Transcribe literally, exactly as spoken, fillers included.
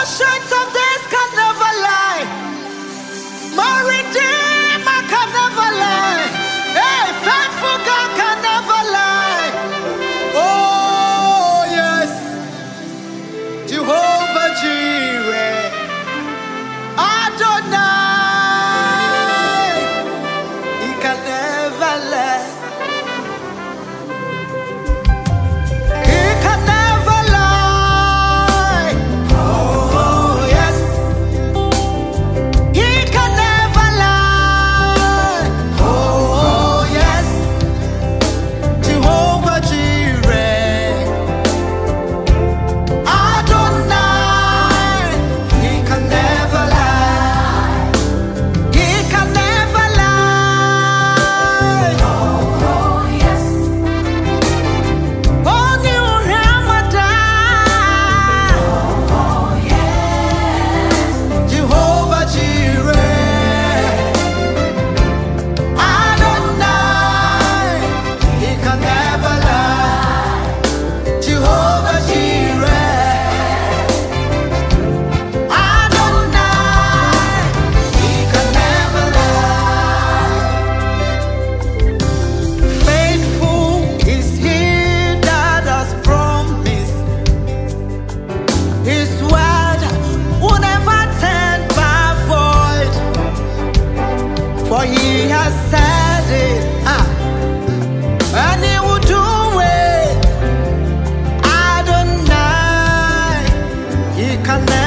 shades of this can never lie. My Redeemer can never lie. Hey, faithful God can never lie. Oh yes, Jehovah Jireh, Adonai, He can never lie. He can never lie. Oh yes, He can never lie. Oh yes, Jehovah Jireh, Adonai, He can never lie. He can never lie. Oh yes, oh new Ramadan. Oh yes, Jehovah Jireh, Adonai, He can never lie. Jehovah Jireh, Adonai, He can never lie. Faithful is He that has promised. His word will never turn back void. For He has said it, ah, and He will do it. Adonai, He can never